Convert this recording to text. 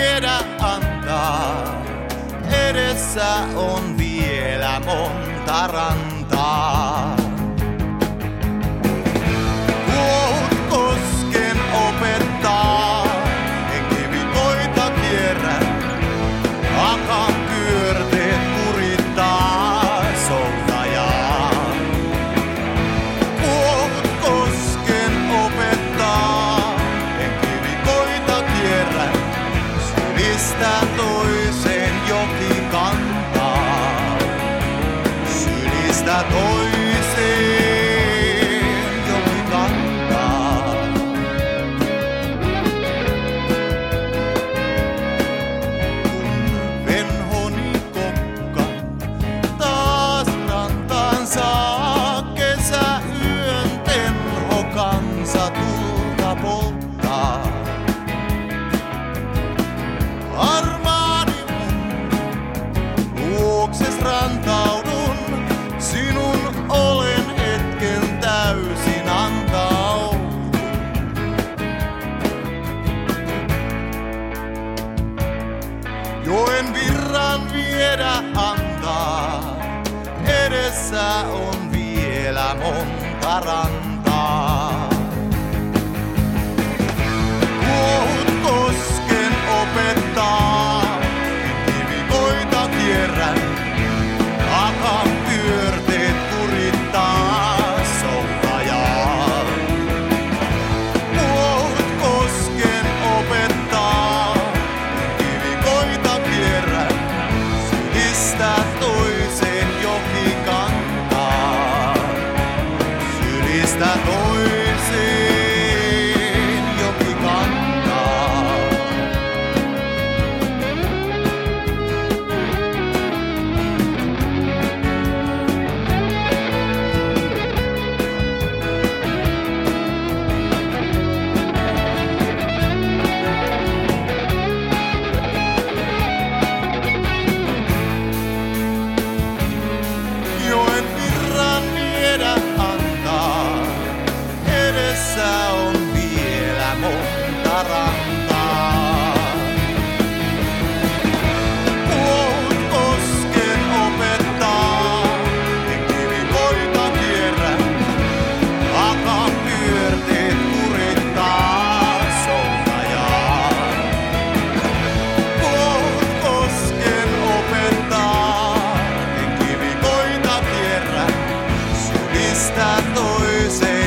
viedä antaa. Edessä on vielä monta rantaa. Kuohut kosken opettaa, en kivikoita kierrä. Akan pyörteet kurittaa soutajaa. Kuohut kosken opettaa, en kivikoita kierrä. Sylistä toiseen joki kantaa. Sylistä toiseen joki kantaa. Kun venhoni kokka taas rantaan saa, kesäyön terho kansa tulta polttaa. Armaani mun luokses rantaudun, sinun olen hetken täysin antaudun. Joen virran viedä antaa, edessä on vielä monta rantaa. Kuohut kosken opettaa, kivikoita kierrän, akan pyörteet kurittaa soutajaa. Kuohut kosken opettaa, kivikoita kierrän, sylistä toiseen joki kantaa. Sylistä toiseen joki kantaa. Joen virran viedä antaa, edessä on vielä monta rantaa. Kuohut kosken opettaa, en kivikoita kierrä, akan pyörteet kurittaa soutajaa. Kuohut kosken opettaa, en kivikoita kierrä, sylistä toiseen